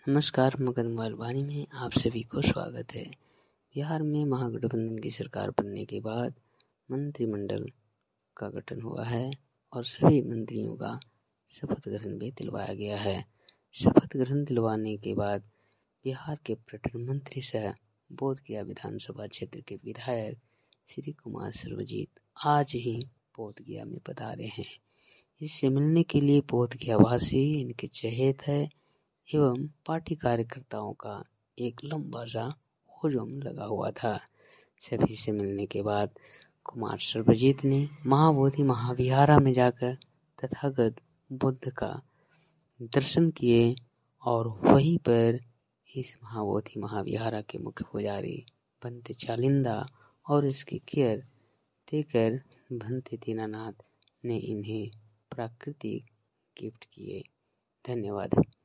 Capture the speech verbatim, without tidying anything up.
नमस्कार, मगध मोबाइल वाणी में आप सभी को स्वागत है। बिहार में महागठबंधन की सरकार बनने के बाद मंत्रिमंडल का गठन हुआ है और सभी मंत्रियों का शपथ ग्रहण भी दिलवाया गया है। शपथ ग्रहण दिलवाने के बाद बिहार के पर्यटन मंत्री सह बोधगया विधानसभा क्षेत्र के विधायक श्री कुमार सर्वजीत आज ही बोधगया में पधारे हैं। इससे मिलने के लिए बोधगया वासी इनके चहेत है एवं पार्टी कार्यकर्ताओं का एक लंबा सा हुजूम लगा हुआ था। सभी से मिलने के बाद कुमार सर्वजीत ने महाबोधि महाविहारा में जाकर तथागत बुद्ध का दर्शन किए और वहीं पर इस महाबोधि महाविहारा के मुख्य पुजारी भंते चालिंदा और इसकी केयर टेकर भंते दीनानाथ ने इन्हें प्राकृतिक गिफ्ट किए। धन्यवाद।